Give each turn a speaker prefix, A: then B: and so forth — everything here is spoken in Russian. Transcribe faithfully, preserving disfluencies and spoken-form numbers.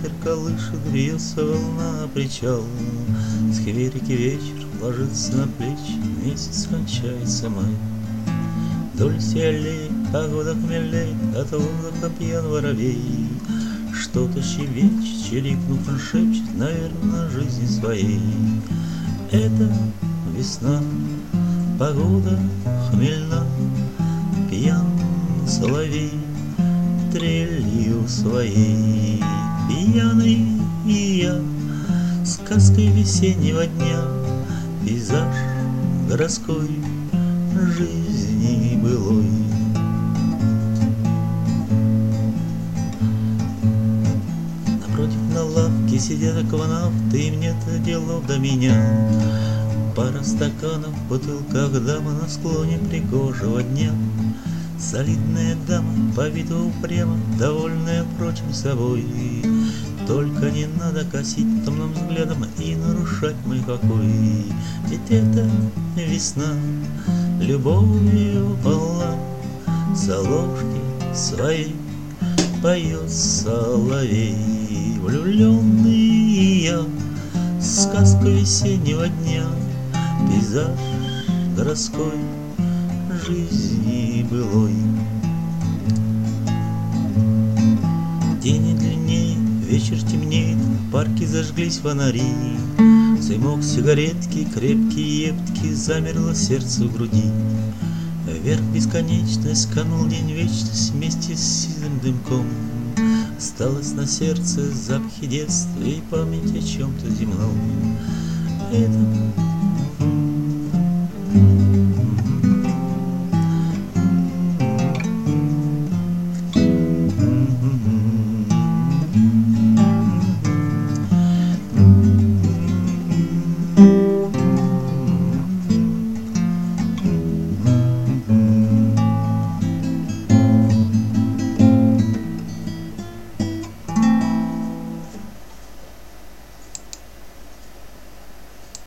A: ветер колышет, бьется волна на причал. С химерики вечер ложится на плечи, месяц кончается май. Вдоль всей аллеи погода хмелей, от воздуха пьян воробей. Что-то щебечет, чирикнув, он шепчет, наверное, жизни своей. Это весна, погода хмельна, пьян соловей трелью своей. Пьяный и я, сказкой весеннего дня, пейзаж городской жизни былой. Напротив на лавке сидят акванавты, им нет-то дела до меня. Пара стаканов, бутылка дама на склоне пригожего дня. Солидная дама, повита упрямо, довольная, впрочем, собой. Только не надо косить томным взглядом и нарушать мой покой. Ведь это весна, любовью полна, за ложки своей поет соловей. Влюбленный я, сказку весеннего дня, пейзаж городской жизни былой. День и длиннее, вечер темнеет, в парке зажглись фонари. Дымок сигаретки, крепкий, епкий, замерло сердце в груди. Вверх бесконечность, канул день вечность вместе с сизым дымком. Осталось на сердце запахи детства и память о чем-то земном. Это